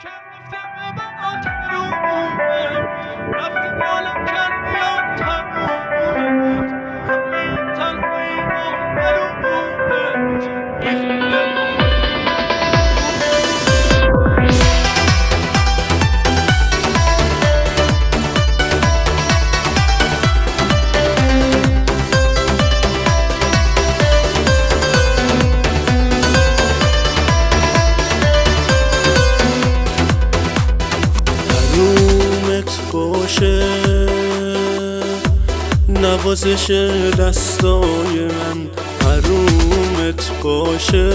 باشه نوازش دستای من، حرومت باشه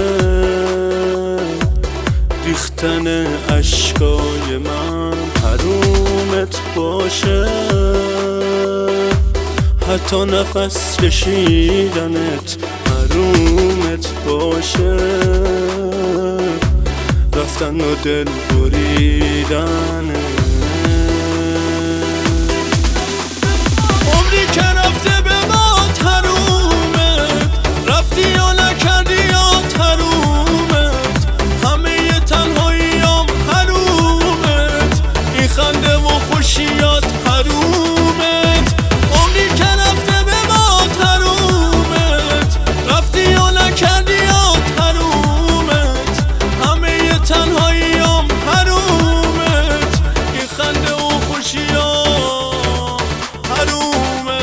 ریختن اشکای من، حرومت باشه حتی نفس کشیدنت، حرومت باشه رفتن و دل بریدنت. عمری که رفته به ما حرومت، رفتی یا نکردی یا حرومت، همه تنهاییام حرومت، این خنده و خوشیات حرومت. عمری که رفته به ما حرومت، رفتی یا نکردی یا حرومت، همه تنهاییام حرومت، این خنده و خوشیات حرومت.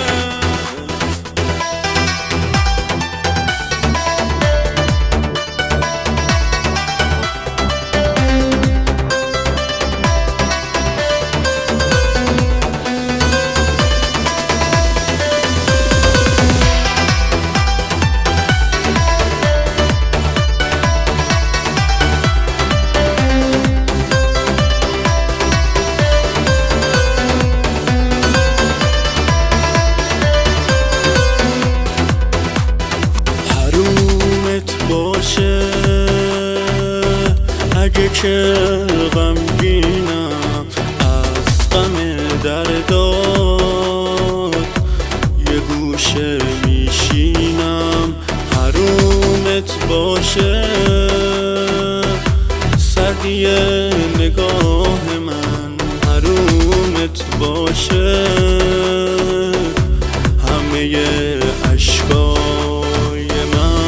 باشه اگه که غمگینم از غم دردات یه گوشه میشینم، حرومت باشه سردی نگاه من، حرومت باشه همه اشکای من.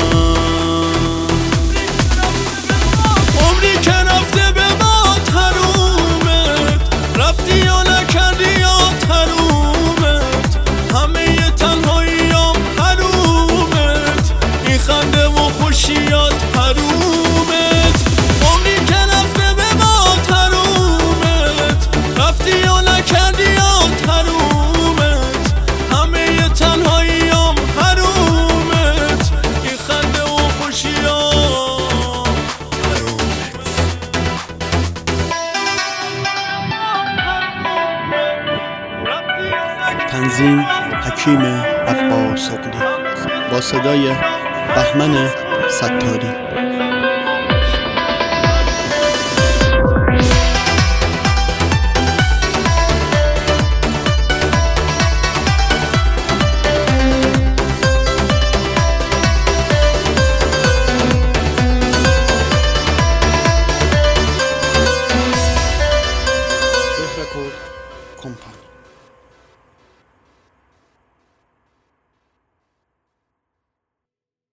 رفتی یا نکردی یا حرومت، همه تنهاییام حرومت، این خنده و خوشیات حرومت. عمری که رفته به ما حرومت، رفتی یا نکردی یا حرومت، همه تنهاییام حرومت، این خنده و خوشیات. تنظیم حکیم عباس اغلی با صدای بهمن ستاری.